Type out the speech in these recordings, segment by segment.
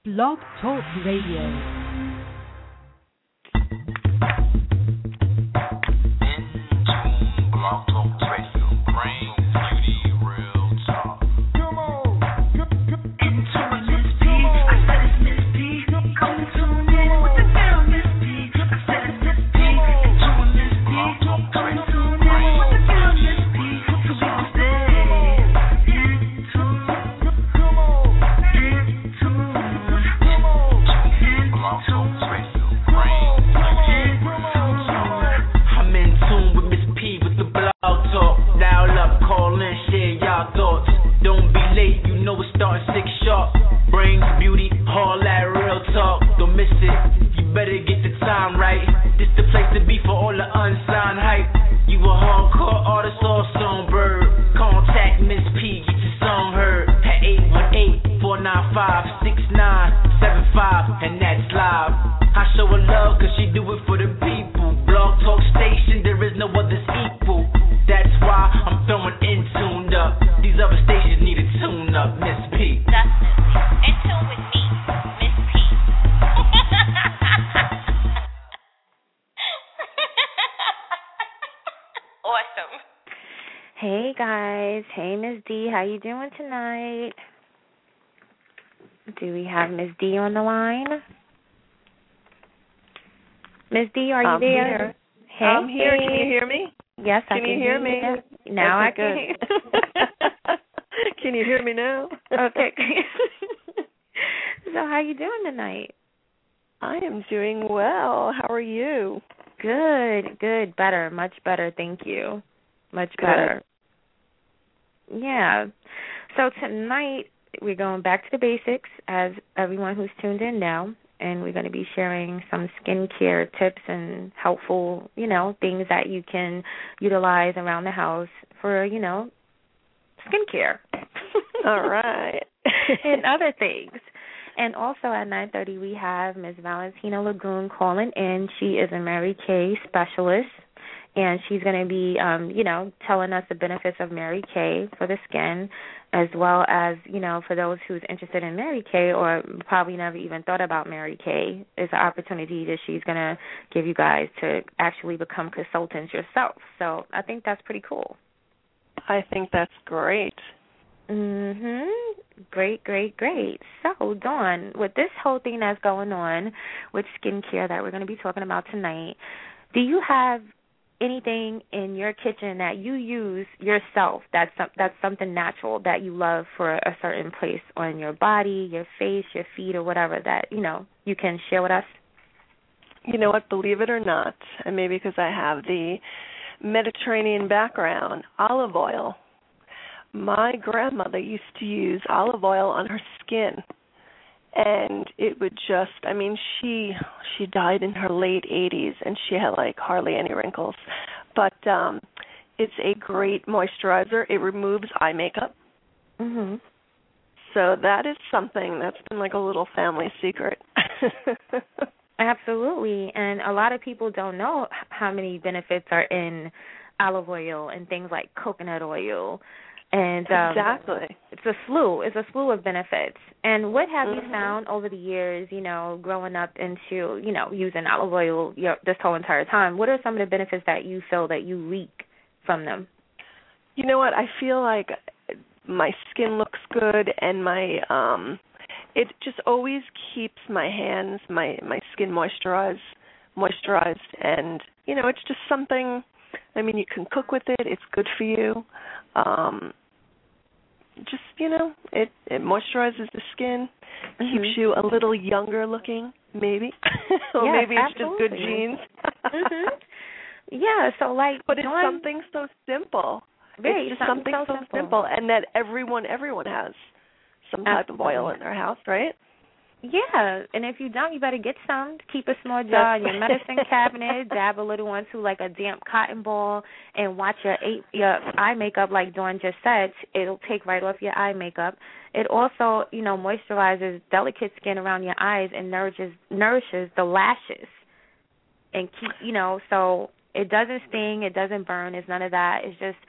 Blog Talk Radio. Hey guys, hey Miss D, how you doing tonight? Do we have Miss D on the line? Miss D, are you there? Here. Hey, I'm here. Can you hear me? Yes, I can hear me? Now okay, I can hear you. Can you hear me now? Okay. So how you doing tonight? I am doing well. How are you? Good, better, much better, thank you. Much better. Yeah. So tonight we're going back to the basics, as everyone who's tuned in now, and we're going to be sharing some skincare tips and helpful, things that you can utilize around the house for, skincare. All right. And other things. And also at 9:30 we have Ms. Valentina Lagoon calling in. She is a Mary Kay specialist. And she's going to be, telling us the benefits of Mary Kay for the skin, as well as, for those who's interested in Mary Kay or probably never even thought about Mary Kay, is an opportunity that she's going to give you guys to actually become consultants yourself. So I think that's pretty cool. I think that's great. Great. So, Dawn, with this whole thing that's going on with skincare that we're going to be talking about tonight, do you have anything in your kitchen that you use yourself that's something natural that you love for a certain place on your body, your face, your feet, or whatever that, you can share with us? You know what, believe it or not, and maybe because I have the Mediterranean background, olive oil. My grandmother used to use olive oil on her skin, and it would just, she died in her late 80s, and she had, hardly any wrinkles. But it's a great moisturizer. It removes eye makeup. Mm-hmm. So that is something that's been like a little family secret. Absolutely. And a lot of people don't know how many benefits are in olive oil and things like coconut oil. And exactly. It's a slew of benefits. And what have you found over the years, growing up into, using olive oil this whole entire time? What are some of the benefits that you feel that you reap from them? You know what? I feel like my skin looks good, and my it just always keeps my hands, my skin moisturized, and it's just something. You can cook with it. It's good for you. It moisturizes the skin, keeps you a little younger looking, maybe. Or yes, maybe it's absolutely. just good genes. Yeah, so but it's something so simple. Right, it's just something so simple, and that everyone has some type of oil in their house, right? Yeah, and if you don't, you better get some. Keep a small jar in your medicine cabinet. Dab a little onto like a damp cotton ball, and watch your eye makeup, like Dawn just said. It'll take right off your eye makeup. It also, moisturizes delicate skin around your eyes and nourishes the lashes, and keep, so it doesn't sting, it doesn't burn, it's none of that. It's just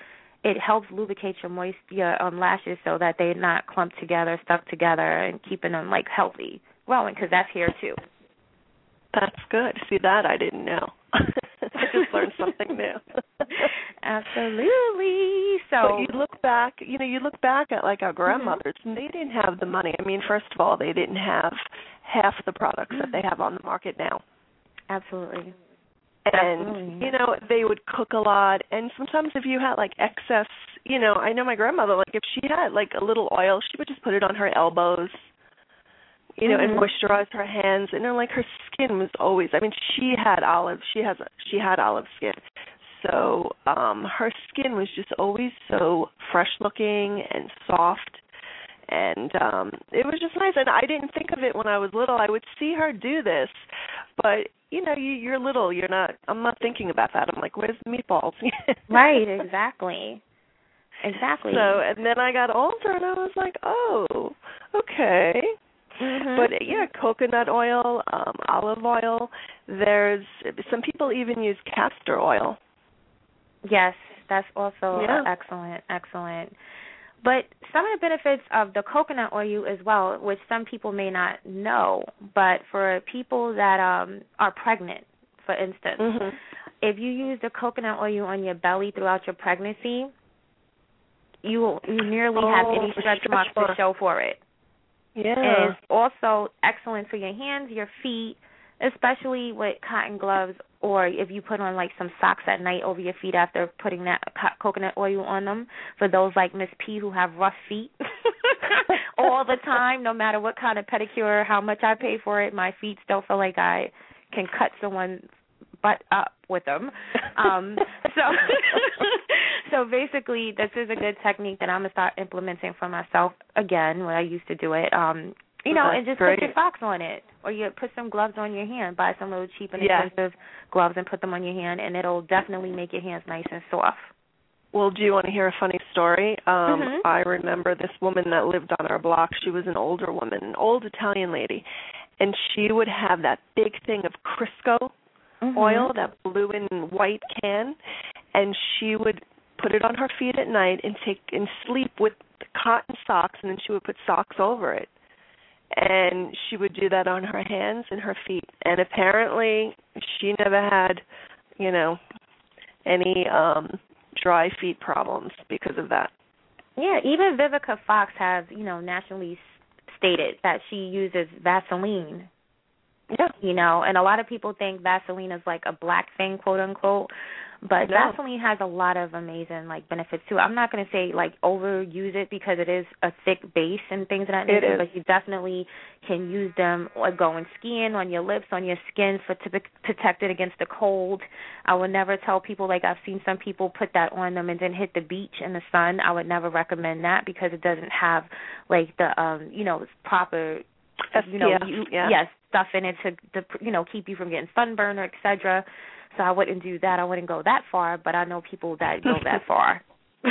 it helps lubricate your lashes so that they're not clumped together, stuck together, and keeping them like healthy, growing, because that's hair too. That's good. See, that I didn't know. I just learned something new. Absolutely. So, but you look back at like our grandmothers, and they didn't have the money. I mean, first of all, they didn't have half the products that they have on the market now. Absolutely. And, they would cook a lot. And sometimes if you had, like, excess, I know my grandmother, like, if she had, like, a little oil, she would just put it on her elbows, and moisturize her hands. And then, like, her skin was always, I mean, she had olive skin. So her skin was just always so fresh-looking and soft. And it was just nice. And I didn't think of it when I was little. I would see her do this. But, you're little. I'm not thinking about that. I'm like, where's the meatballs? Right, exactly. Exactly. So, and then I got older and I was like, oh, okay. But, coconut oil, olive oil. There's some people even use castor oil. Yes, that's also excellent. But some of the benefits of the coconut oil as well, which some people may not know, but for people that are pregnant, for instance, if you use the coconut oil on your belly throughout your pregnancy, you nearly have any stretch marks to show for it. Yeah. And it's also excellent for your hands, your feet, especially with cotton gloves, or if you put on like some socks at night over your feet after putting that coconut oil on them. For those like Miss P who have rough feet all the time, no matter what kind of pedicure, how much I pay for it, my feet still feel like I can cut someone's butt up with them. So basically, this is a good technique that I'm going to start implementing for myself again, when I used to do it. And just put your socks on it, or you put some gloves on your hand. Buy some little cheap and expensive gloves and put them on your hand, and it'll definitely make your hands nice and soft. Well, do you want to hear a funny story? I remember this woman that lived on our block. She was an older woman, an old Italian lady, and she would have that big thing of Crisco oil, that blue and white can, and she would put it on her feet at night and sleep with cotton socks, and then she would put socks over it. And she would do that on her hands and her feet. And apparently she never had, any dry feet problems because of that. Yeah, even Vivica Fox has, nationally stated that she uses Vaseline. Yeah. And a lot of people think Vaseline is like a black thing, quote unquote. But Vaseline has a lot of amazing benefits too. I'm not going to say overuse it because it is a thick base and things of that nature, but you definitely can use them going skiing, on your lips, on your skin to protect it against the cold. I would never tell people, I've seen some people put that on them and then hit the beach in the sun. I would never recommend that because it doesn't have the proper stuff in it to keep you from getting sunburn or etc. So I wouldn't do that. I wouldn't go that far, but I know people that go that far.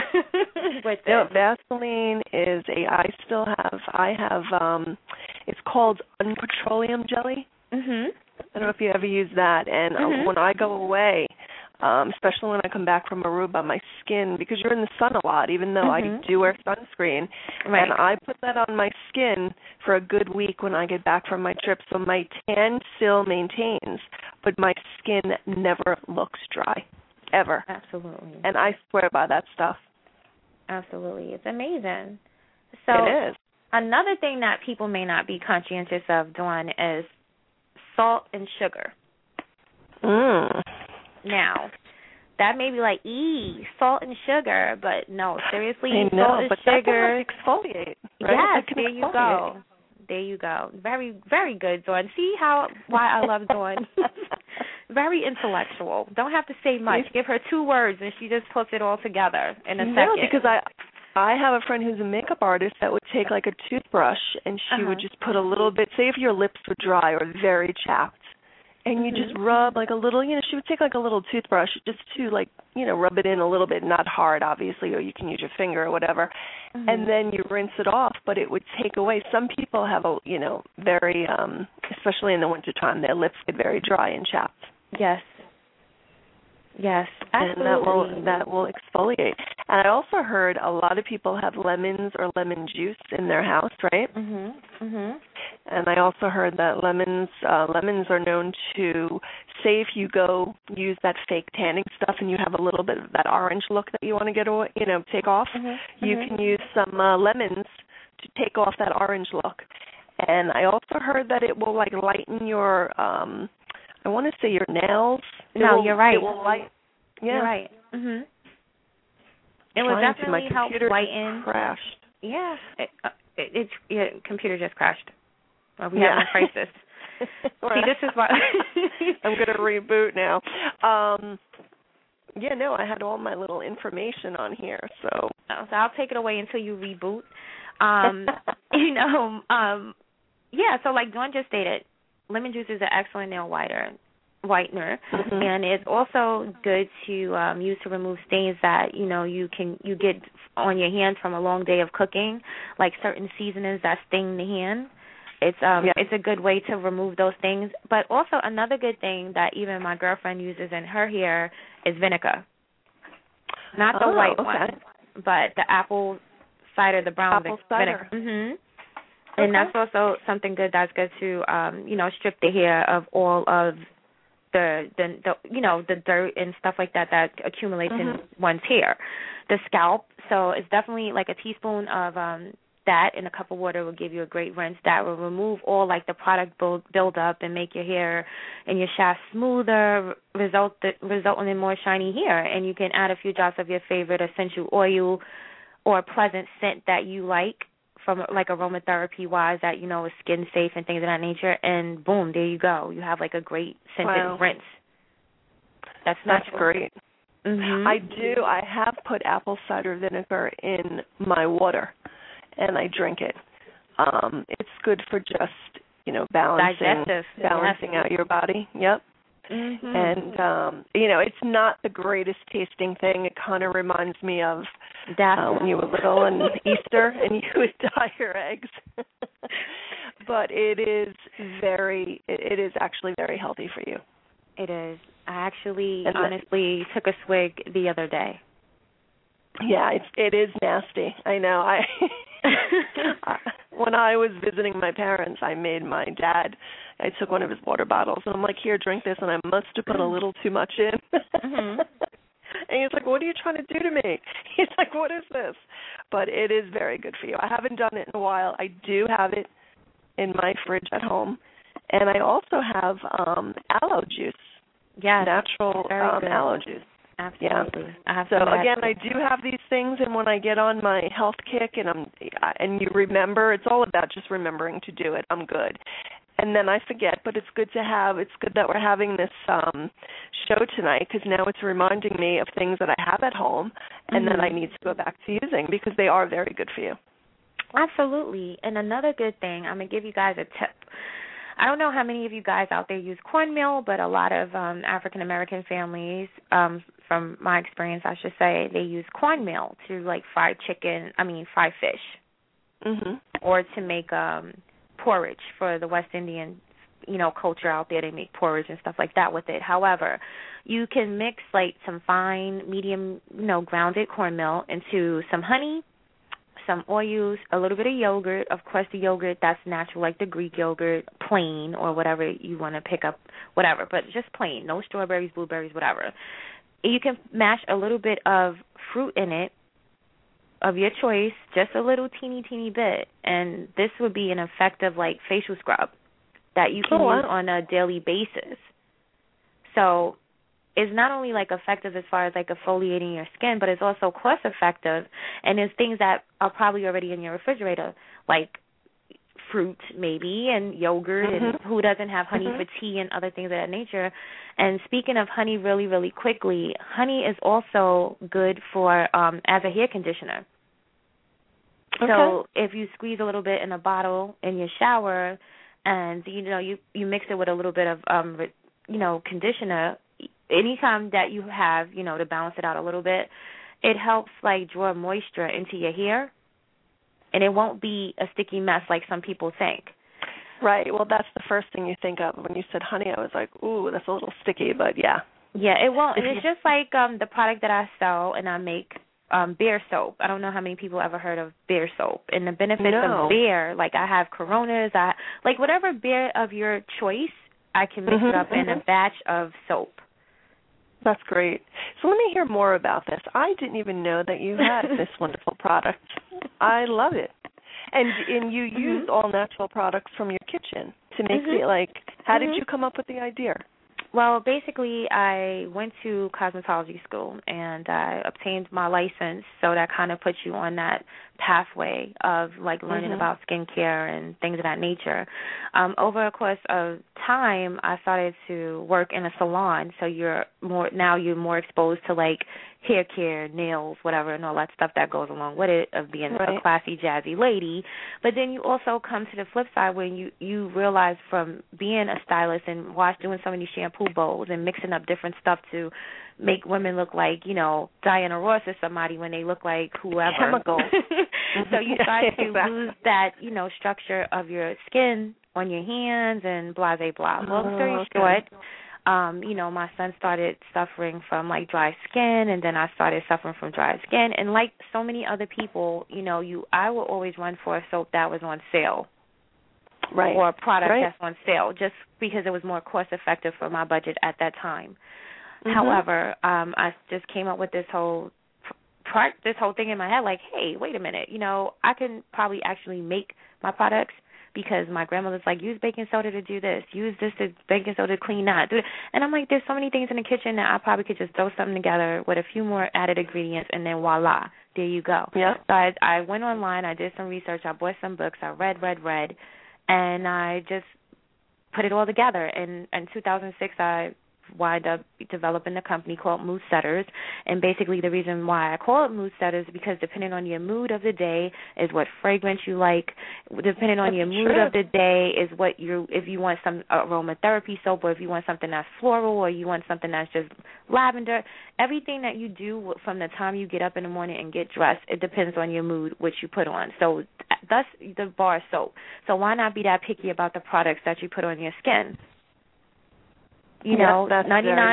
Vaseline is I have it's called unpetroleum jelly. I don't know if you ever use that. And when I go away, especially when I come back from Aruba, my skin, because you're in the sun a lot, even though I do wear sunscreen, and I put that on my skin for a good week when I get back from my trip, so my tan still maintains, but my skin never looks dry, ever. Absolutely. And I swear by that stuff. Absolutely. It's amazing. So it is. Another thing that people may not be conscientious of doing is salt and sugar. Now, that may be salt and sugar, but no, seriously, salt and sugar. Exfoliate, right? Yes, there you go. There you go. Very, very good, Dawn. See why I love Dawn. Very intellectual. Don't have to say much. Give her 2 words, and she just puts it all together in a second. No, because I have a friend who's a makeup artist that would take a toothbrush, and she would just put a little bit, say if your lips were dry or very chapped, and you just rub a little, she would take a little toothbrush just to rub it in a little bit, not hard obviously, or you can use your finger or whatever, and then you rinse it off, but it would take away. Some people have very, especially in the wintertime, their lips get very dry and chapped. Yes. Yes, absolutely. And that will exfoliate. And I also heard a lot of people have lemons or lemon juice in their house, right? Mhm. Mhm. And I also heard that lemons are known to, say if you go use that fake tanning stuff and you have a little bit of that orange look that you want to get away, take off, you can use some lemons to take off that orange look. And I also heard that it will like lighten your I want to say your nails. You're right. It will You're right. Mhm. It will definitely help lighten. Crashed. Yeah. It's computer just crashed. Well, we have a crisis. See, this is why I'm going to reboot now. I had all my little information on here, so I'll take it away until you reboot. So like Dawn just stated, lemon juice is an excellent nail whitener, and it's also good to use to remove stains that you get on your hands from a long day of cooking, like certain seasonings that sting the hand. It's a good way to remove those things. But also another good thing that even my girlfriend uses in her hair is vinegar. Not the white one, but the apple cider, the brown vinegar. Mhm. And that's also something good. That's good to strip the hair of all of the dirt and stuff like that accumulates in one's hair, the scalp. So it's definitely like a teaspoon of that in a cup of water will give you a great rinse that will remove all like the product build up and make your hair and your shaft smoother, resulting in more shiny hair. And you can add a few drops of your favorite essential oil or pleasant scent that you like from like aromatherapy wise that is skin safe and things of that nature, and boom, there you go. You have like a great scented rinse. That's great. Mm-hmm. I have put apple cider vinegar in my water, and I drink it. It's good for just balancing out your body. Yep. Mm-hmm. And it's not the greatest tasting thing. It kind of reminds me of when you were little and Easter and you would dye your eggs. But it is actually very healthy for you. It is. I actually honestly took a swig the other day. Yeah, it is nasty. I know. When I was visiting my parents, I made my dad, I took one of his water bottles, and I'm like, here, drink this, and I must have put a little too much in. Mm-hmm. And he's like, what are you trying to do to me? He's like, what is this? But it is very good for you. I haven't done it in a while. I do have it in my fridge at home. And I also have aloe juice. Yeah, natural aloe juice. Absolutely. Yeah. So again, I do have these things, and when I get on my health kick, and you remember, it's all about just remembering to do it. I'm good, and then I forget. But it's good to have. It's good that we're having this show tonight because now it's reminding me of things that I have at home, and that I need to go back to using because they are very good for you. Absolutely. And another good thing, I'm gonna give you guys a tip. I don't know how many of you guys out there use cornmeal, but a lot of African American families, from my experience, I should say, they use cornmeal to like fry fish, or to make porridge for the West Indian, culture out there. They make porridge and stuff like that with it. However, you can mix like some fine, medium, grounded cornmeal into some honey, some oils, a little bit of yogurt. Of course, the yogurt that's natural, like the Greek yogurt, plain or whatever you want to pick up, whatever, but just plain, no strawberries, blueberries, whatever. You can mash a little bit of fruit in it of your choice, just a little teeny bit, and this would be an effective like facial scrub that you can use on a daily basis. So it's not only like effective as far as like exfoliating your skin, but it's also cost effective, and there's things that are probably already in your refrigerator, like fruit maybe, and yogurt, and who doesn't have honey for tea and other things of that nature. And speaking of honey, really, really quickly, honey is also good for as a hair conditioner. Okay. So if you squeeze a little bit in a bottle in your shower, and you mix it with a little bit of conditioner, anytime that you have to balance it out a little bit, it helps like draw moisture into your hair. And it won't be a sticky mess like some people think. Right. Well, that's the first thing you think of. When you said honey, I was like, ooh, that's a little sticky. But, yeah. Yeah, it won't. And it's just like the product that I sell and I make bear soap. I don't know how many people ever heard of bear soap. And the benefits of bear, like I have Coronas, like whatever bear of your choice, I can mix it up in a batch of soap. That's great. So let me hear more about this. I didn't even know that you had this wonderful product. I love it. And you use all natural products from your kitchen to make it like, how did you come up with the idea? Well, basically, I went to cosmetology school, and I obtained my license, so that kind of puts you on that pathway of, like, learning about skincare and things of that nature. Over a course of time, I started to work in a salon, so you're more exposed to, like, hair care, nails, whatever, and all that stuff that goes along with it of being a classy, jazzy lady. But then you also come to the flip side when you realize from being a stylist and doing so many shampoo bowls and mixing up different stuff to make women look like, you know, Diana Ross or somebody when they look like whoever. Chemicals. So you start to lose that, you know, structure of your skin on your hands and blah, blah, blah. Long story short, you know, my son started suffering from, like, dry skin, and then I started suffering from dry skin. And like so many other people, you know, I will always run for a soap that was on sale. Right. Or a product that's on sale, just because it was more cost-effective for my budget at that time. However, I just came up with this whole thing in my head, like, hey, wait a minute, you know, I can probably actually make my products because my grandmother's like, use baking soda to do this, use this to baking soda to clean that. And I'm like, there's so many things in the kitchen that I probably could just throw something together with a few more added ingredients, and then voila, there you go. Yeah. So I went online, I did some research, I bought some books, I read, and I just put it all together. And in 2006, I wind up developing a company called Mood Setters. And basically the reason why I call it Mood Setters is because depending on your mood of the day is what fragrance you like. Depending on your mood of the day is if you want some aromatherapy soap, or if you want something that's floral, or you want something that's just lavender. Everything that you do from the time you get up in the morning and get dressed, it depends on your mood, which you put on. So that's the bar soap. So why not be that picky about the products that you put on your skin? You know, that's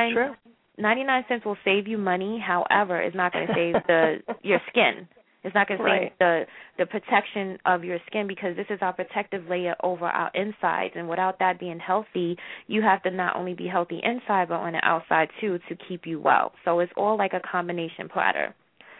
99 cents will save you money. However, it's not going to save your skin. It's not going to save the protection of your skin, because this is our protective layer over our insides. And without that being healthy, you have to not only be healthy inside, but on the outside too, to keep you well. So it's all like a combination platter.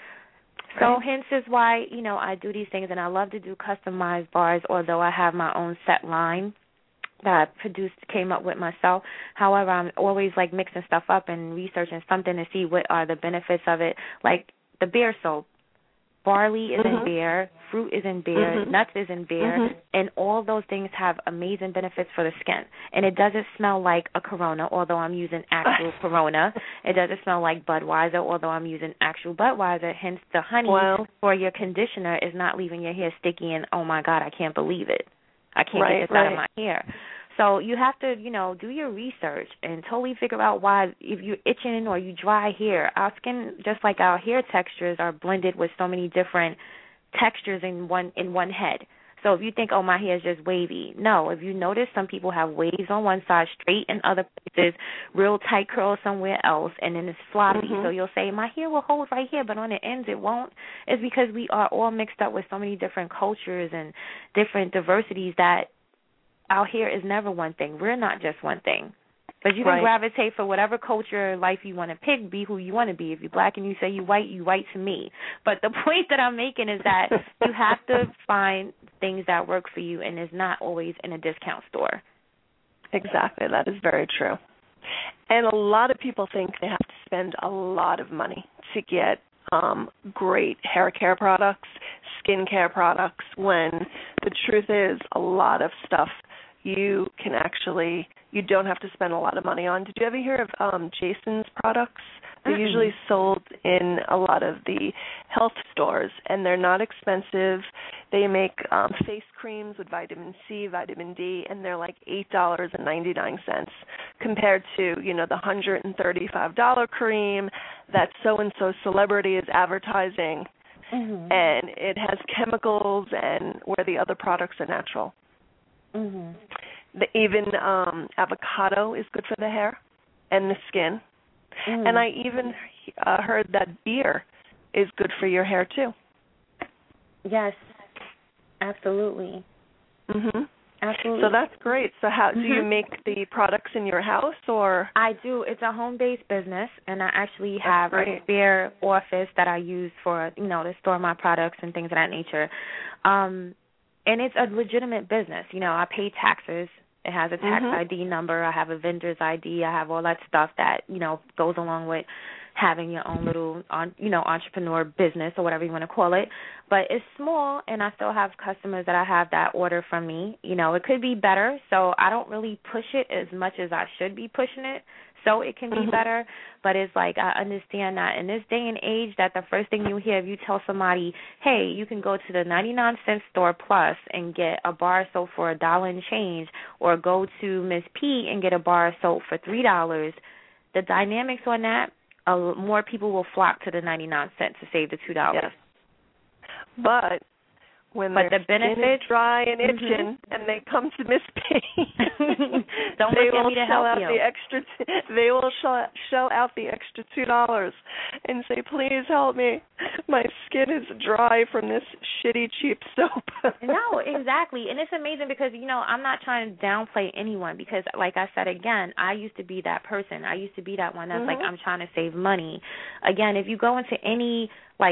So hence is why, you know, I do these things, and I love to do customized bars, although I have my own set line that I came up with myself. However, I'm always like mixing stuff up and researching something to see what are the benefits of it. Like the bear soap, barley is in bear, fruit is in bear, nuts is in bear, and all those things have amazing benefits for the skin. And it doesn't smell like a Corona, although I'm using actual Corona. It doesn't smell like Budweiser, although I'm using actual Budweiser. Hence, the honey for your conditioner is not leaving your hair sticky and, oh, my God, I can't believe it. I can't get this out of my hair. So you have to, you know, do your research and totally figure out why, if you're itching or you dry hair, our skin, just like our hair textures, are blended with so many different textures in one head. So if you think, oh, my hair is just wavy, no. If you notice, some people have waves on one side, straight in other places, real tight curls somewhere else, and then it's floppy. So you'll say, my hair will hold right here, but on the ends it won't. It's because we are all mixed up with so many different cultures and different diversities that our hair is never one thing. We're not just one thing. But you can gravitate for whatever culture, life you want to pick, be who you want to be. If you're black and you say you white to me. But the point that I'm making is that you have to find things that work for you, and it's not always in a discount store. Exactly. That is very true. And a lot of people think they have to spend a lot of money to get great hair care products, skin care products, when the truth is a lot of stuff you don't have to spend a lot of money on. Did you ever hear of Jason's products? They're usually sold in a lot of the health stores, and they're not expensive. They make face creams with vitamin C, vitamin D, and they're like $8.99 compared to, you know, the $135 cream that so-and-so celebrity is advertising, and it has chemicals, and where the other products are natural. Even avocado is good for the hair and the skin. And I even heard that beer is good for your hair too. Yes, absolutely. Mhm. Absolutely. So that's great. So how do you make the products in your house, or? I do. It's a home-based business, and I actually have a spare office that I use for, to store my products and things of that nature. And it's a legitimate business. I pay taxes. It has a tax ID number. I have a vendor's ID. I have all that stuff that, goes along with having your own little, entrepreneur business or whatever you want to call it. But it's small, and I still have customers that I have that order from me. It could be better, so I don't really push it as much as I should be pushing it so it can be better. But it's like I understand that in this day and age that the first thing you hear if you tell somebody, hey, you can go to the 99-cent store plus and get a bar of soap for $1 and change, or go to Miss P and get a bar of soap for $3, the dynamics on that, more people will flock to the 99 cents to save the $2. Yes. But when their skin is dry and itching, and they come to Miss P, don't they look at me to help you. They will shell out the extra $2 and say, "Please help me. My skin is dry from this shitty, cheap soap." No, exactly, and it's amazing because I'm not trying to downplay anyone because, like I said again, I used to be that person. I used to be that one that's like, I'm trying to save money. Again, if you go into any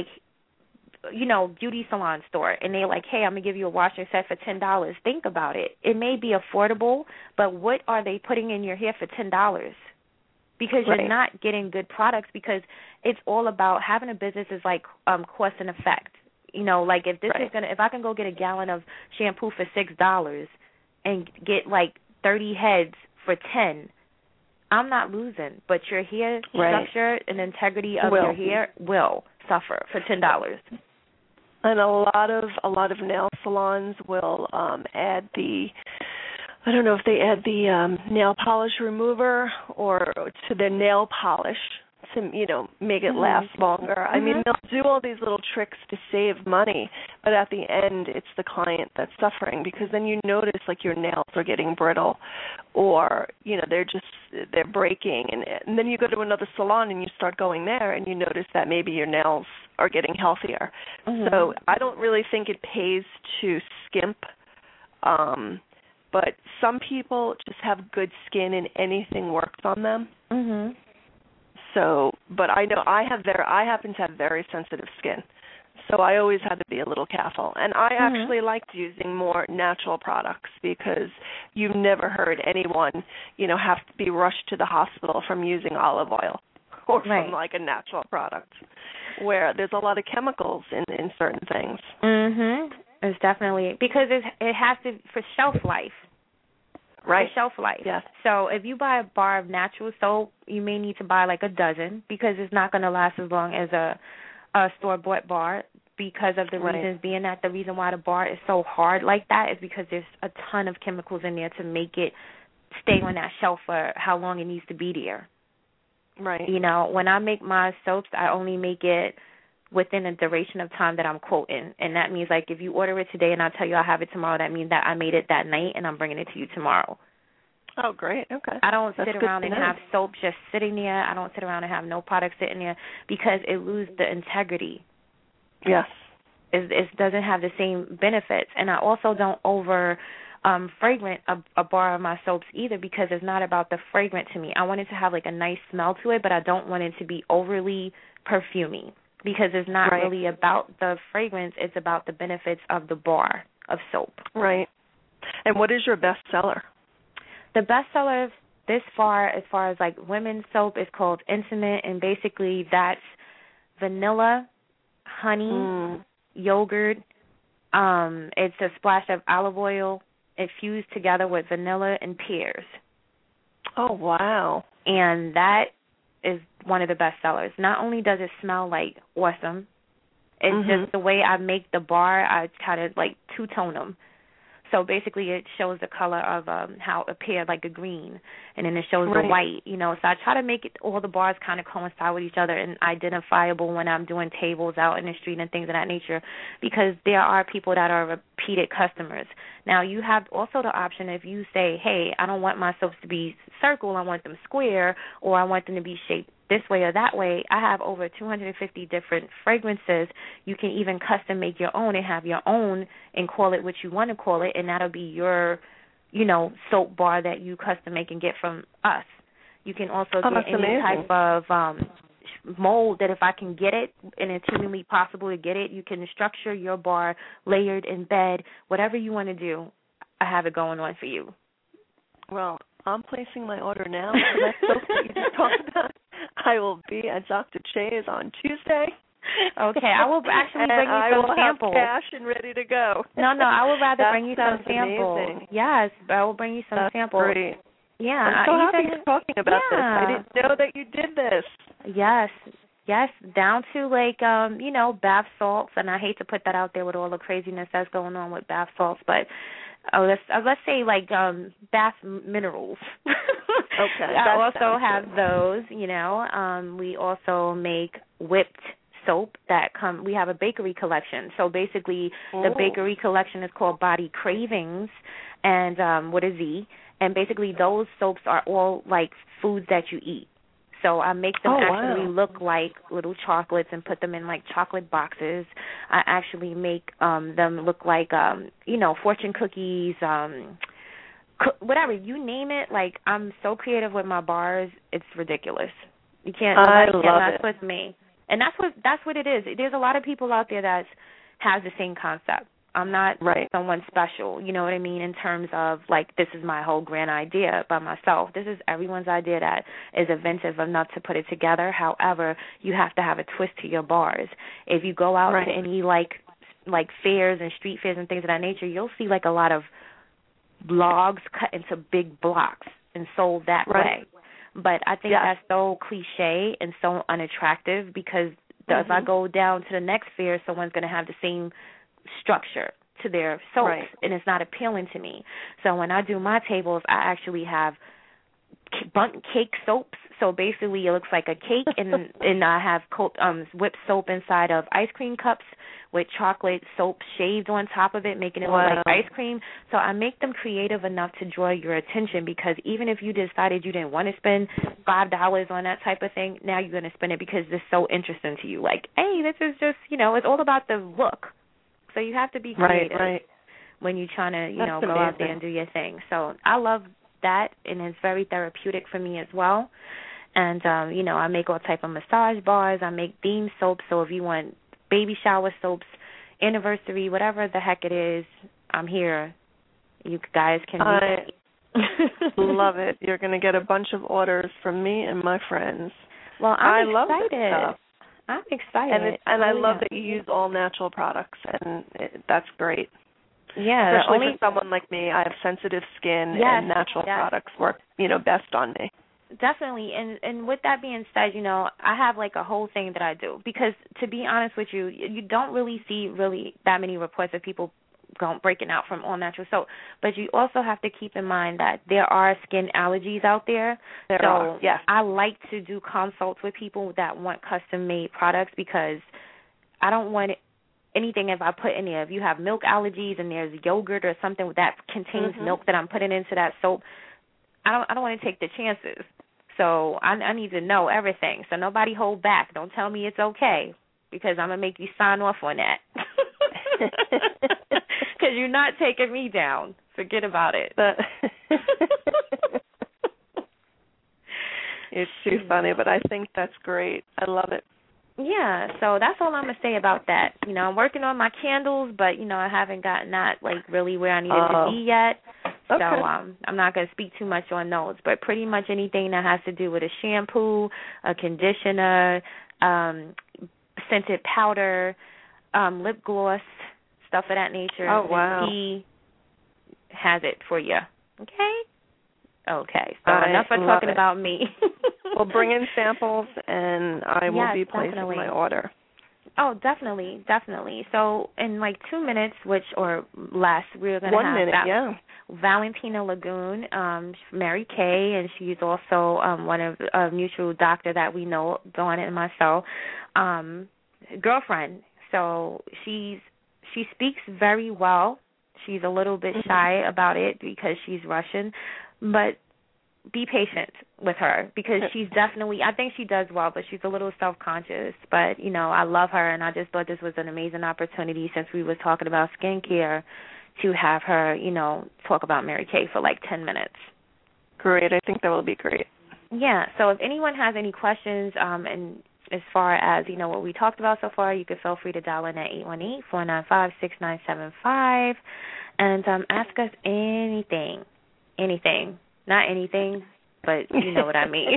beauty salon store and they're like, hey, I'm going to give you a washing set for $10. Think about it. It may be affordable, but what are they putting in your hair for $10? Because you're not getting good products, because it's all about having a business is like cost and effect. Like if this is if I can go get a gallon of shampoo for $6 and get like 30 heads for $10, I'm not losing, but your hair structure and integrity of your hair will suffer for $10. And a lot of nail salons will add I don't know if they add the nail polish remover or to their nail polish to make it last longer. I mean, they'll do all these little tricks to save money, but at the end it's the client that's suffering, because then you notice like your nails are getting brittle, or they're breaking, and then you go to another salon and you start going there and you notice that maybe your nails are getting healthier. So I don't really think it pays to skimp, but some people just have good skin and anything works on them. So, but I know I happen to have very sensitive skin, so I always had to be a little careful. And I actually liked using more natural products, because you've never heard anyone, have to be rushed to the hospital from using olive oil or from like a natural product, where there's a lot of chemicals in certain things. It's definitely, because it has to, for shelf life. For shelf life. Yes. So if you buy a bar of natural soap, you may need to buy like a dozen, because it's not going to last as long as a store-bought bar, because of the reasons being that the reason why the bar is so hard like that is because there's a ton of chemicals in there to make it stay on that shelf for how long it needs to be there. Right. When I make my soaps, I only make it within a duration of time that I'm quoting. And that means, like, if you order it today and I tell you I'll have it tomorrow, that means that I made it that night and I'm bringing it to you tomorrow. Oh, great. Okay. I don't sit around and have soap just sitting there. I don't sit around and have no product sitting there, because it loses the integrity. Yes. It doesn't have the same benefits. And I also don't fragrant a bar of my soaps either, because it's not about the fragrant to me. I want it to have like a nice smell to it, but I don't want it to be overly perfumey, because it's not really about the fragrance. It's about the benefits of the bar of soap. Right. And what is your best seller? The best seller this far, as far as like women's soap, is called Intimate, and basically that's vanilla, honey, yogurt. It's a splash of olive oil infused together with vanilla and pears. Oh, wow. And that is one of the best sellers. Not only does it smell like awesome, it's just the way I make the bar, I kind of like two-tone them. So basically it shows the color of how a pear, like a green, and then it shows the white, So I try to make it, all the bars kind of coincide with each other and identifiable when I'm doing tables out in the street and things of that nature, because there are people that are repeated customers. Now, you have also the option if you say, hey, I don't want my soaps to be circle, I want them square, or I want them to be shaped this way or that way. I have over 250 different fragrances. You can even custom make your own and have your own and call it what you want to call it, and that'll be your, soap bar that you custom make and get from us. You can also get any amazing. type of mold that if I can get it and it's humanly possible to get it, you can structure your bar layered in bed, whatever you want to do. I have it going on for you. Well, I'm placing my order now. So that soap that you just talked about, I will be at Dr. Che's on Tuesday. Okay, I will actually bring you some samples. I will have cash and ready to go. No, I would rather bring you some samples. Amazing. Yes, I will bring you some That's samples. Great. Yeah, I'm so happy you're talking about this. I didn't know that you did this. Yes, down to bath salts, and I hate to put that out there with all the craziness that's going on with bath salts, but let's say bath minerals. Okay. I also have those. We also make whipped soap we have a bakery collection. So basically, the bakery collection is called Body Cravings, and with a Z. And basically, those soaps are all like foods that you eat. So I make them actually look like little chocolates and put them in like chocolate boxes. I actually make them look like, fortune cookies, whatever, you name it. Like, I'm so creative with my bars, it's ridiculous. You can't, nobody can mess with me. And that's what it is. There's a lot of people out there that has the same concept. I'm not someone special, you know what I mean, in terms of, like, this is my whole grand idea by myself. This is everyone's idea that is inventive enough to put it together. However, you have to have a twist to your bars. If you go out to any, like fairs and street fairs and things of that nature, you'll see, like, a lot of logs cut into big blocks and sold that way. But I think that's so cliche and so unattractive because if I go down to the next fair, someone's going to have the same structure to their soaps, and it's not appealing to me. So when I do my tables, I actually have bundt cake soaps. So basically, it looks like a cake, and I have whipped soap inside of ice cream cups with chocolate soap shaved on top of it, making it look like ice cream. So I make them creative enough to draw your attention because even if you decided you didn't want to spend $5 on that type of thing, now you're going to spend it because it's so interesting to you. Like, hey, this is just, it's all about the look. So you have to be creative when you're trying to, go out there and do your thing. So I love that, and it's very therapeutic for me as well. And, I make all type of massage bars. I make theme soaps. So if you want baby shower soaps, anniversary, whatever the heck it is, I'm here. You guys can love it. You're going to get a bunch of orders from me and my friends. Well, I love excited. This stuff. I'm excited. And I love that you use all natural products, and that's great. Yeah. Especially for someone like me, I have sensitive skin, and natural products work, best on me. Definitely. And with that being said, I have like a whole thing that I do because to be honest with you, you don't really see that many reports of people breaking out from all natural soap. But you also have to keep in mind that there are skin allergies out there. There are, yes. I like to do consults with people that want custom-made products because I don't want anything if I put in there. If you have milk allergies and there's yogurt or something that contains milk that I'm putting into that soap, I don't want to take the chances. So I need to know everything. So nobody hold back. Don't tell me it's okay because I'm going to make you sign off on that. Because you're not taking me down. Forget about it. It's too funny, but I think that's great. I love it. Yeah, so that's all I'm going to say about that. I'm working on my candles, but, I haven't gotten that, like, really where I need it to be yet. Okay. So I'm not going to speak too much on those. But pretty much anything that has to do with a shampoo, a conditioner, scented powder, lip gloss, stuff of that nature. Oh, wow. He has it for you. Okay. So enough of talking about me. Well, bring in samples, and I will be placing my order. Oh, definitely. So in like 2 minutes, or less, we're going to have 1 minute, Valentina Lagoon, Mary Kay, and she's also one of a mutual doctor that we know, Dawn and myself, girlfriend. So she speaks very well. She's a little bit shy about it because she's Russian, but be patient with her because she's definitely, I think she does well, but she's a little self-conscious. But, you know, I love her, and I just thought this was an amazing opportunity since we were talking about skincare to have her, you know, talk about Mary Kay for like 10 minutes. Great. I think that will be great. Yeah. So if anyone has any questions, and as far as, you know, what we talked about so far, you can feel free to dial in at 818-495-6975 and ask us anything. Anything. Not anything, but you know what I mean.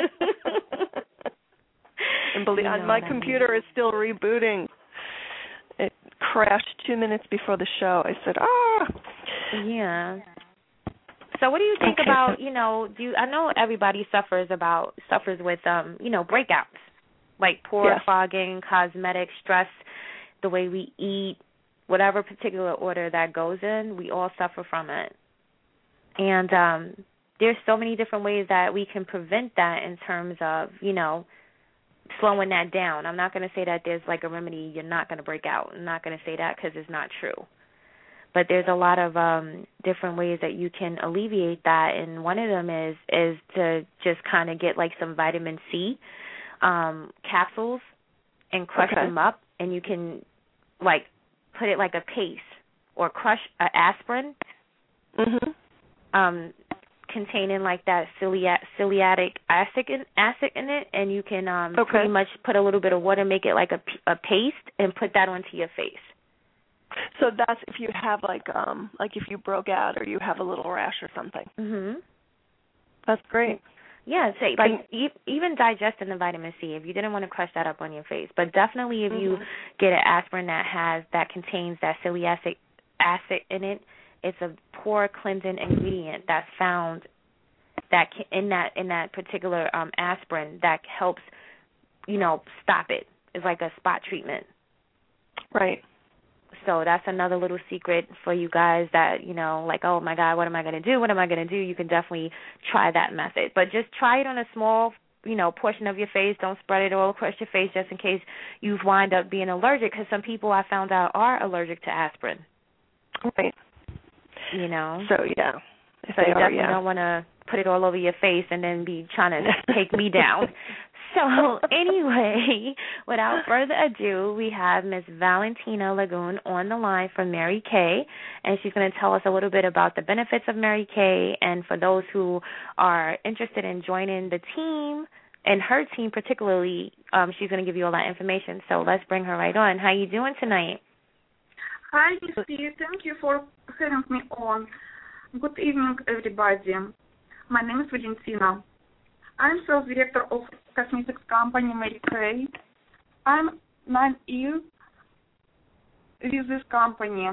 And believe my computer is still rebooting. It crashed 2 minutes before the show. I said, Yeah. So what do you think about, you know, I know everybody suffers with you know, breakouts, like pore fogging, cosmetic stress, the way we eat, whatever particular order that goes in, we all suffer from it. And there's so many different ways that we can prevent that in terms of, you know, slowing that down. I'm not going to say that there's like a remedy, you're not going to break out. I'm not going to say that because it's not true. But there's a lot of different ways that you can alleviate that, and one of them is to just kind of get like some vitamin C capsules and crush them up, and you can like put it like a paste or crush an aspirin containing like that celiac acid in it, and you can pretty much put a little bit of water, make it like a paste, and put that onto your face. So that's if you have like if you broke out or you have a little rash or something. That's great. Yeah, say like even digesting the vitamin C if you didn't want to crush that up on your face, but definitely if you get an aspirin that contains that celiac acid in it, it's a pore cleansing ingredient that's found in that particular aspirin that helps, you know, stop it. It's like a spot treatment. Right. So that's another little secret for you guys that, you know, like, oh, my God, what am I going to do? What am I going to do? You can definitely try that method. But just try it on a small, you know, portion of your face. Don't spread it all across your face just in case you wind up being allergic, because some people I found out are allergic to aspirin. Right. You know? So, yeah. So you definitely don't want to put it all over your face and then be trying to take me down. So anyway, without further ado, we have Ms. Valentina Lagoon on the line from Mary Kay, and she's going to tell us a little bit about the benefits of Mary Kay, and for those who are interested in joining the team, and her team particularly, she's going to give you all that information. So let's bring her right on. How you doing tonight? Hi, Steve. Thank you for having me on. Good evening, everybody. My name is Valentina. I'm sales director of cosmetics company Mary Kay. I'm 9 years with this company.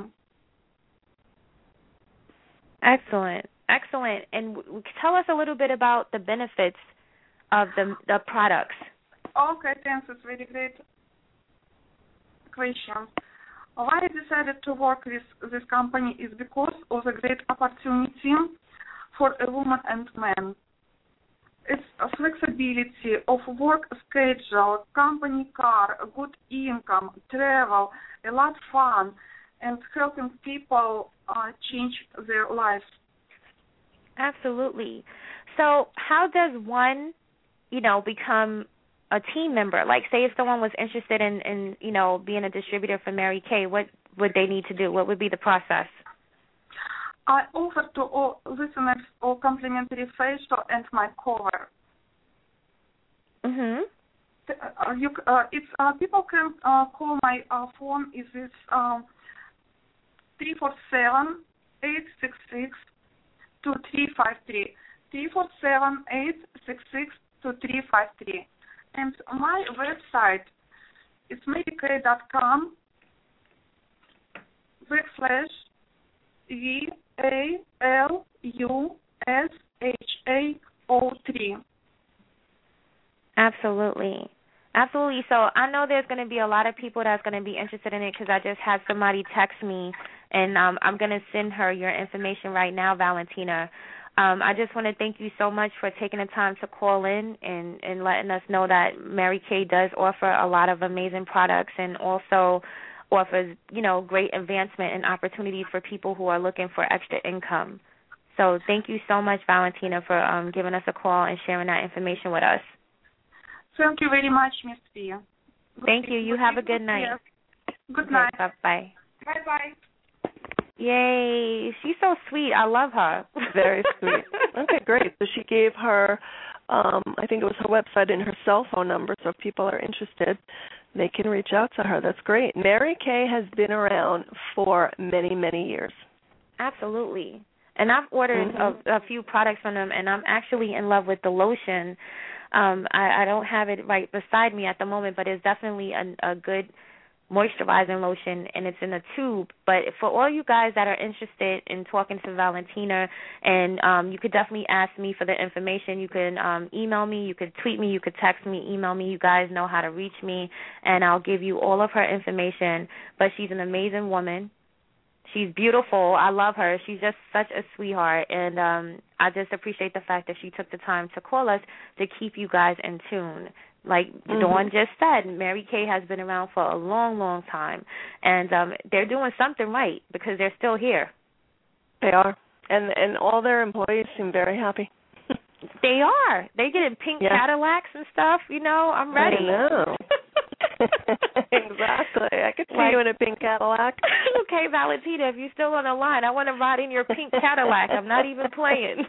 Excellent. And tell us a little bit about the benefits of the products. Okay, thanks. It's very great question. Why I decided to work with this company is because of the great opportunity for a woman and man. It's a flexibility of work schedule, company car, a good income, travel, a lot of fun, and helping people change their lives. Absolutely. So how does one, you know, become a team member? Like, say if someone was interested in you know, being a distributor for Mary Kay, what would they need to do? What would be the process? I offer to all listeners a complimentary facial and my cover. People can call my phone. Is this 347-866-2353. 347-866-2353. And my website is marykay.com /VALUSHAO3. Absolutely. So I know there's going to be a lot of people that's going to be interested in it, because I just had somebody text me, and I'm going to send her your information right now, Valentina. I just want to thank you so much for taking the time to call in and letting us know that Mary Kay does offer a lot of amazing products, and also offers, you know, great advancement and opportunities for people who are looking for extra income. So thank you so much, Valentina, for giving us a call and sharing that information with us. Thank you very much, Miss P. Thank you. You have a good night. Good night. Bye-bye. Bye-bye. Yay. She's so sweet. I love her. Very sweet. Okay, great. So she gave her, I think it was her website and her cell phone number, so if people are interested, they can reach out to her. That's great. Mary Kay has been around for many, many years. Absolutely. And I've ordered a few products from them, and I'm actually in love with the lotion. I don't have it right beside me at the moment, but it's definitely a good moisturizing lotion, and it's in a tube. But for all you guys that are interested in talking to Valentina, and you could definitely ask me for the information. You can email me, you could tweet me, you could text me, email me. You guys know how to reach me, and I'll give you all of her information. But she's an amazing woman. She's beautiful. I love her. She's just such a sweetheart, and I just appreciate the fact that she took the time to call us to keep you guys in tune. Like Dawn just said, Mary Kay has been around for a long, long time, and they're doing something right because they're still here. They are, and all their employees seem very happy. They are. They get in pink Cadillacs and stuff. You know, I'm ready. I know. Exactly. I could see you in a pink Cadillac. Okay, Valentina, if you're still on the line, I want to ride in your pink Cadillac. I'm not even playing.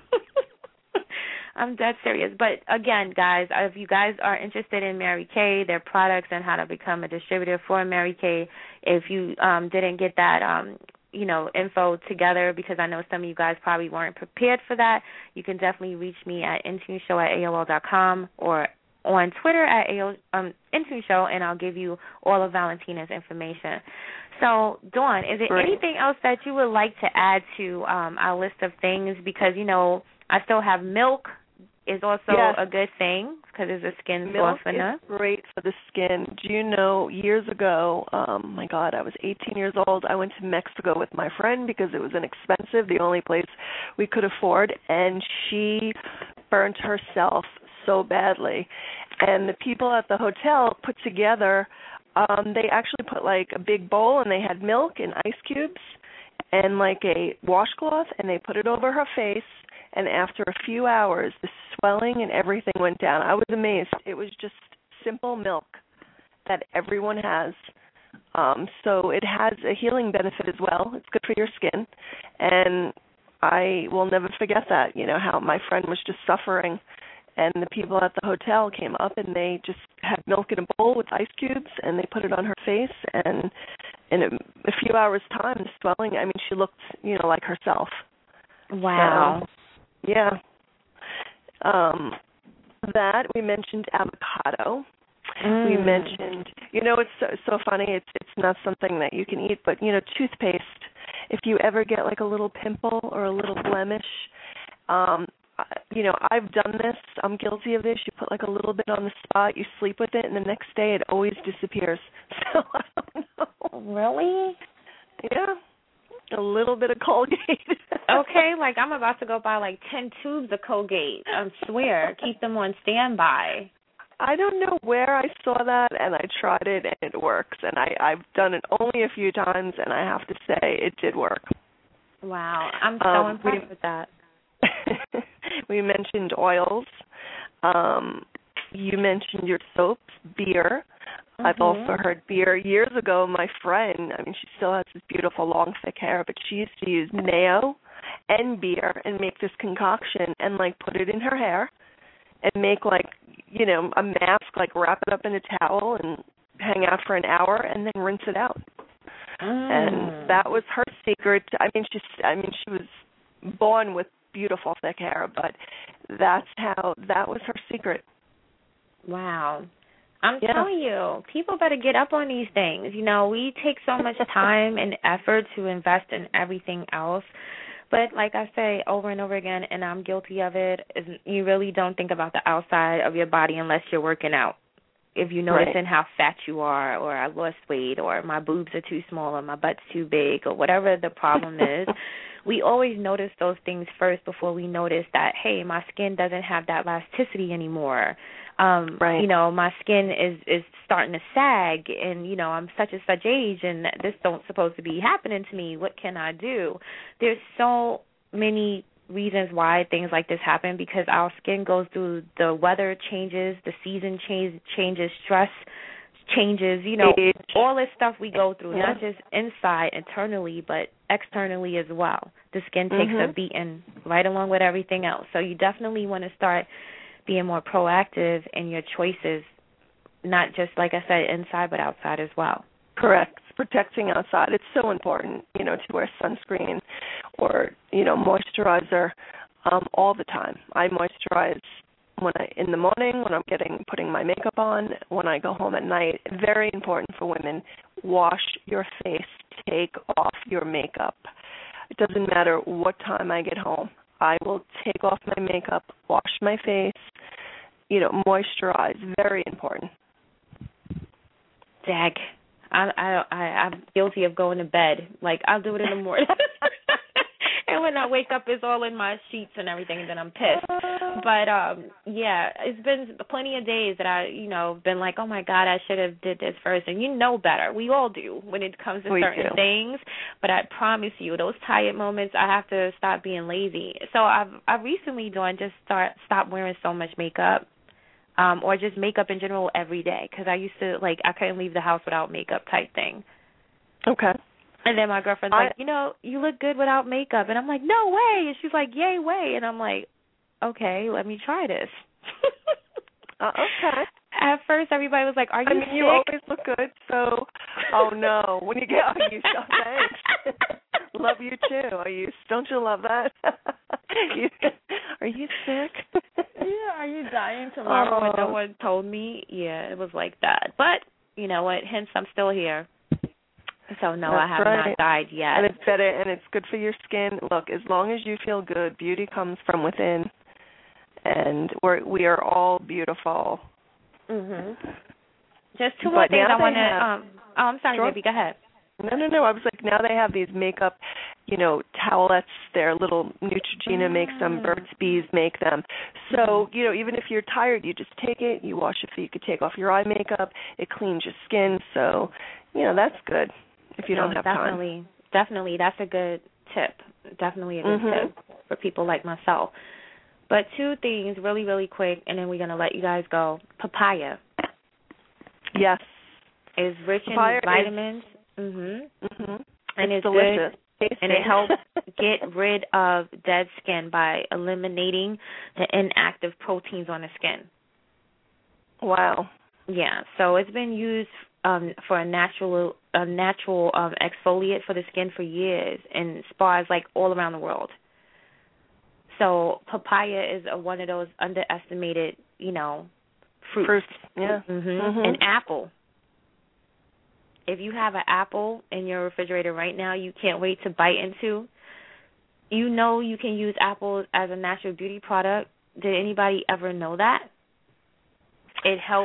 I'm dead serious. But, again, guys, if you guys are interested in Mary Kay, their products, and how to become a distributor for Mary Kay, if you didn't get that info together, because I know some of you guys probably weren't prepared for that, you can definitely reach me at intuneshow@AOL.com or on Twitter at IntuneShow, and I'll give you all of Valentina's information. So, Dawn, is there anything else that you would like to add to our list of things? Because, I still have milk is also a good thing because it's a skin softener. Milk is great for the skin. Do you know, years ago, my God, I was 18 years old. I went to Mexico with my friend because it was inexpensive, the only place we could afford, and she burnt herself so badly. And the people at the hotel put together, they actually put like a big bowl, and they had milk and ice cubes and like a washcloth, and they put it over her face. And after a few hours, the swelling and everything went down. I was amazed. It was just simple milk that everyone has. So it has a healing benefit as well. It's good for your skin. And I will never forget that, how my friend was just suffering. And the people at the hotel came up, and they just had milk in a bowl with ice cubes, and they put it on her face. And in a few hours' time, the swelling, she looked, like herself. Wow. So, yeah. That, we mentioned avocado. We mentioned, it's so funny. It's not something that you can eat, but, toothpaste. If you ever get like a little pimple or a little blemish, I've done this. I'm guilty of this. You put like a little bit on the spot, you sleep with it, and the next day it always disappears. So I don't know. Really? Yeah. A little bit of Colgate. Okay, like I'm about to go buy like 10 tubes of Colgate. I swear. Keep them on standby. I don't know where I saw that, and I tried it, and it works. And I've done it only a few times, and I have to say it did work. Wow. I'm so impressed with that. We mentioned oils. You mentioned your soaps, beer. I've also heard beer. Years ago, my friend, she still has this beautiful long, thick hair, but she used to use mayo and beer and make this concoction and, put it in her hair and make, a mask, wrap it up in a towel and hang out for an hour and then rinse it out. And that was her secret. She was born with beautiful, thick hair, but that was her secret. Wow. I'm telling you, people better get up on these things. We take so much time and effort to invest in everything else. But like I say over and over again, and I'm guilty of it, is you really don't think about the outside of your body unless you're working out. If you're noticing how fat you are, or I lost weight, or my boobs are too small, or my butt's too big, or whatever the problem is, we always notice those things first before we notice that, hey, my skin doesn't have that elasticity anymore. My skin is starting to sag, and, I'm such and such age, and this don't supposed to be happening to me. What can I do? There's so many reasons why things like this happen, because our skin goes through the weather changes, the season changes, stress changes, all this stuff we go through, not just inside, internally, but externally as well. The skin takes a beating right along with everything else. So you definitely want to start being more proactive in your choices, not just, like I said, inside, but outside as well. Correct. Protecting outside. It's so important, to wear sunscreen or, moisturizer all the time. I moisturize in the morning when I'm putting my makeup on, when I go home at night. Very important for women. Wash your face. Take off your makeup. It doesn't matter what time I get home. I will take off my makeup, wash my face, moisturize. Very important. Dag. I'm guilty of going to bed. Like, I'll do it in the morning. And when I wake up, it's all in my sheets and everything, and then I'm pissed. But, it's been plenty of days that been like, oh, my God, I should have did this first. And you know better. We all do when it comes to certain things. But I promise you, those tired moments, I have to stop being lazy. So I've recently stop wearing so much makeup. Or just makeup in general every day, because I used to, I couldn't leave the house without makeup type thing. Okay. And then my girlfriend's like, you look good without makeup. And I'm like, no way. And she's like, yay, way. And I'm like, okay, let me try this. Okay. At first, everybody was like, are you sick? You always look good, so, oh, no. When you get, thanks. Love you, too. Don't you love that? Are you sick? Yeah, are you dying tomorrow when no one told me? Yeah, it was like that. But, you know what? Hence, I'm still here. So, no, I have not died yet. And it's better, and it's good for your skin. Look, as long as you feel good, beauty comes from within. And we are all beautiful. Just two more things I want to... I'm sorry, baby. Go ahead. No. I was like, now they have these makeup, towelettes. They're little Neutrogena makes them, Burt's Bees make them. So, even if you're tired, you just take it, you wash it so you could take off your eye makeup. It cleans your skin. So, that's good if you don't have time. Definitely. That's a good tip. Definitely a good tip for people like myself. But two things really, really quick, and then we're going to let you guys go. Papaya. Yes. Is rich in vitamins. And it's delicious. Good, and it helps get rid of dead skin by eliminating the inactive proteins on the skin. Wow. Yeah, so it's been used for a natural exfoliate for the skin for years in spas all around the world. So papaya is one of those underestimated, fruits. Yeah. An apple. If you have an apple in your refrigerator right now you can't wait to bite into, you can use apples as a natural beauty product. Did anybody ever know that? It helps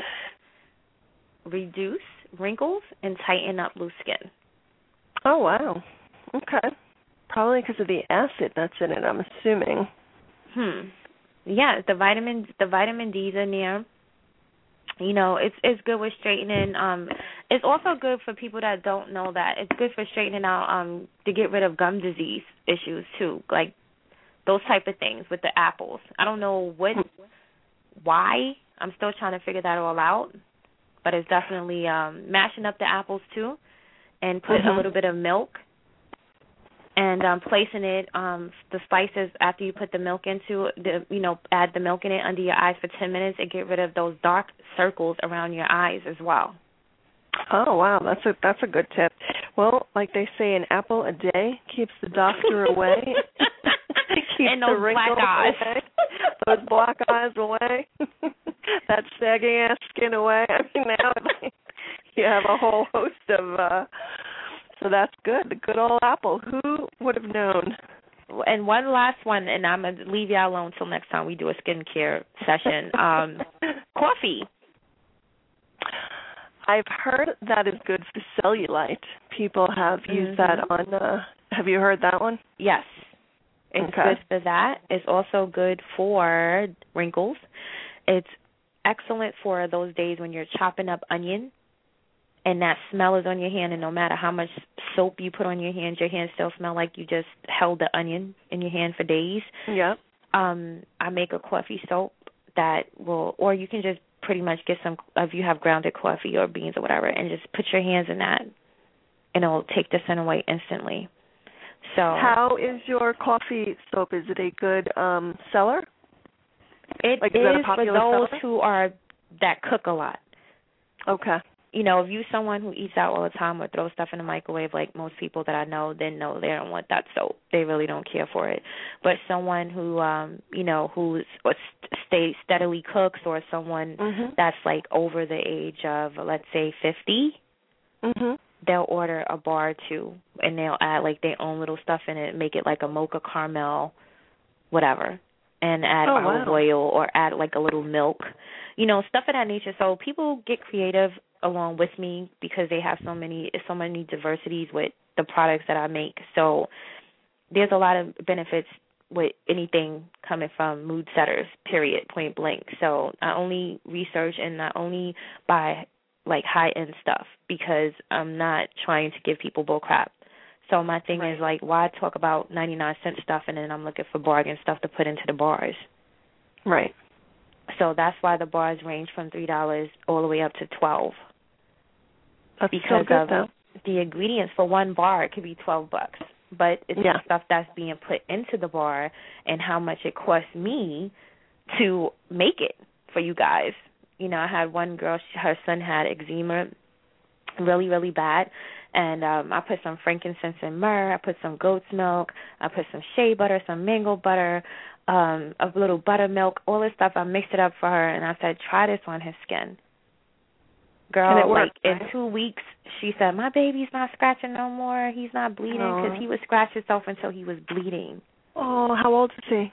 reduce wrinkles and tighten up loose skin. Oh, wow. Okay. Probably because of the acid that's in it, I'm assuming. Yeah, the vitamin D's in there. It's good with straightening. It's also good for people that don't know that. It's good for straightening out to get rid of gum disease issues too, like those type of things with the apples. I don't know why. I'm still trying to figure that all out. But it's definitely mashing up the apples too, and put a little bit of milk. And placing it, the spices after you put the milk into, add the milk in it under your eyes for 10 minutes and get rid of those dark circles around your eyes as well. Oh, wow, that's a good tip. Well, like they say, an apple a day keeps the doctor away. Keeps and those the wrinkles black eyes. away. Those black eyes away. That saggy ass skin away. I mean, now you have a whole host of... So that's good. The good old apple. Who would have known? And one last one, and I'm going to leave y'all alone until next time we do a skincare session. Coffee. I've heard that is good for cellulite. People have used that on... have you heard that one? Yes. It's good for that. It's also good for wrinkles. It's excellent for those days when you're chopping up onion and that smell is on your hand, and no matter how much soap you put on your hands still smell like you just held the onion in your hand for days. Yeah. I make a coffee soap that will, or you can just pretty much get some, if you have grounded coffee or beans or whatever, and just put your hands in that, and it will take the scent away instantly. So how is your coffee soap? Is it a good seller? It like, is for those seller? that cook a lot. Okay. You know, if you're someone who eats out all the time or throws stuff in the microwave, like most people that I know, then no, they don't want that soap. They really don't care for it. But someone who, who steadily cooks, or someone that's like over the age of, let's say, 50, they'll order a bar too, and they'll add like their own little stuff in it, make it like a mocha caramel, whatever, and add olive oil or add like a little milk, stuff of that nature. So people get creative along with me because they have so many diversities with the products that I make. So there's a lot of benefits with anything coming from Mood Setters, period, point blank. So I only research and I only buy like high-end stuff because I'm not trying to give people bull crap. So my thing is like, why talk about 99-cent stuff and then I'm looking for bargain stuff to put into the bars? Right. So that's why the bars range from $3 all the way up to $12. That's because so good, of though. the ingredients. For one bar, it could be $12, but it's the stuff that's being put into the bar and how much it costs me to make it for you guys. I had one girl, her son had eczema really, really bad, and I put some frankincense and myrrh, I put some goat's milk, I put some shea butter, some mango butter, a little buttermilk, all this stuff. I mixed it up for her, and I said, try this on his skin. Girl, worked, in 2 weeks, she said, my baby's not scratching no more. He's not bleeding, because he would scratch himself until he was bleeding. Oh, how old is he?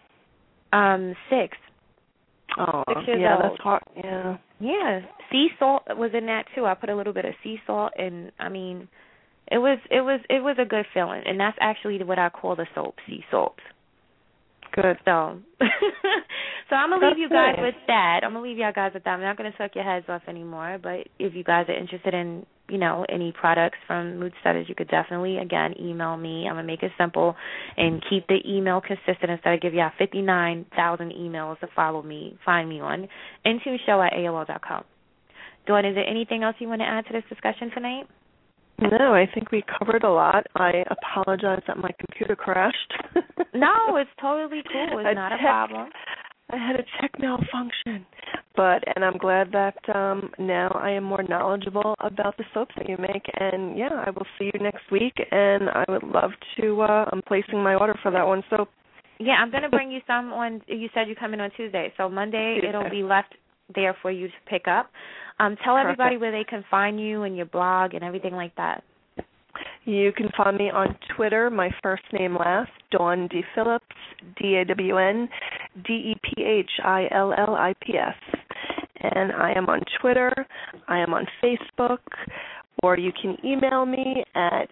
6. Oh, 6 years yeah, old. that's hard. Yeah. Yeah, sea salt was in that too. I put a little bit of sea salt, and I mean, it was a good feeling, and that's actually what I call the soap, sea salt. Good. So, so I'm gonna leave you guys with that. I'm gonna leave y'all guys with that. I'm not gonna suck your heads off anymore. But if you guys are interested in, any products from Mood Setters, you could definitely again email me. I'm gonna make it simple and keep the email consistent instead of give y'all 59,000 emails to find me on intuneshow@AOL.com. Dawn, is there anything else you want to add to this discussion tonight? No, I think we covered a lot. I apologize that my computer crashed. No, it's totally cool. It's not a problem. I had a tech malfunction. And I'm glad that now I am more knowledgeable about the soaps that you make. And, I will see you next week. And I would love to, I'm placing my order for that one soap. Yeah, I'm going to bring you some on, you said you come in on Tuesday. So Monday it'll be left there for you to pick up. Tell everybody where they can find you and your blog and everything like that. You can find me on Twitter, my first name last, Dawn D. Phillips, DAWN DEPHILLIPS. And I am on Twitter, I am on Facebook, or you can email me at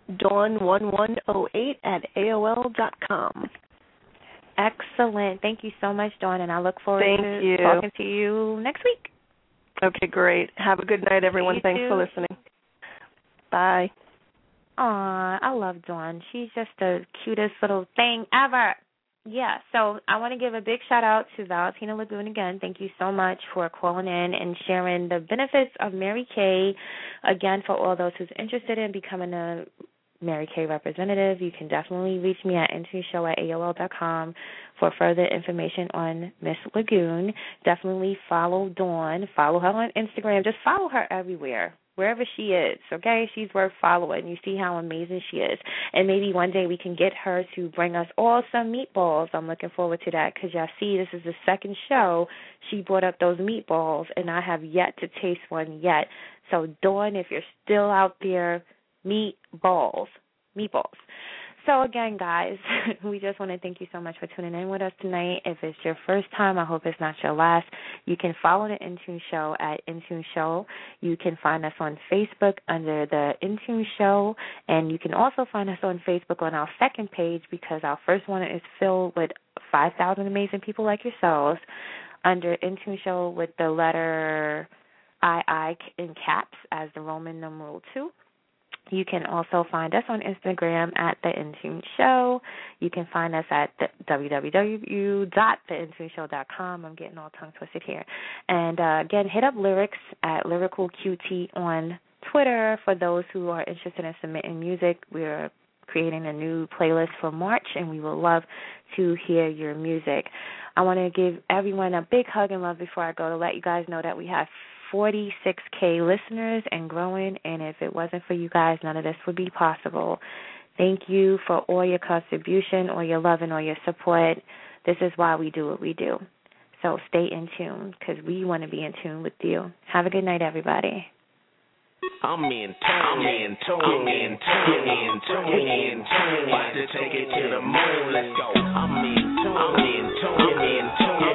dawn1108@AOL.com. Excellent. Thank you so much, Dawn, and I look forward to talking to you next week. Okay, great. Have a good night, everyone. Thanks for listening. Bye. Aw, I love Dawn. She's just the cutest little thing ever. Yeah, so I want to give a big shout-out to Valentina Lagoon again. Thank you so much for calling in and sharing the benefits of Mary Kay. Again, for all those who's interested in becoming a Mary Kay representative, you can definitely reach me at intuneshow@AOL.com for further information on Miss Lagoon. Definitely follow Dawn. Follow her on Instagram. Just follow her everywhere, wherever she is, okay? She's worth following. You see how amazing she is. And maybe one day we can get her to bring us all some meatballs. I'm looking forward to that because y'all see this is the second show she brought up those meatballs, and I have yet to taste one yet. So, Dawn, if you're still out there, meatballs. So, again, guys, we just want to thank you so much for tuning in with us tonight. If it's your first time, I hope it's not your last. You can follow the Intune Show at Intune Show. You can find us on Facebook under the Intune Show, and you can also find us on Facebook on our second page because our first one is filled with 5,000 amazing people like yourselves under Intune Show with the letter II in caps as the Roman numeral 2. You can also find us on Instagram at The Intune Show. You can find us at www.theintuneshow.com. I'm getting all tongue twisted here. And again, hit up Lyrics at Lyrical QT on Twitter for those who are interested in submitting music. We're creating a new playlist for March, and we would love to hear your music. I want to give everyone a big hug and love before I go to let you guys know that we have 46K listeners and growing, and if it wasn't for you guys, none of this would be possible. Thank you for all your contribution, all your love, and all your support. This is why we do what we do. So stay in tune, because we want to be in tune with you. Have a good night, everybody. I'm in tune. About to take it to the moon. Let's go. I'm in tune.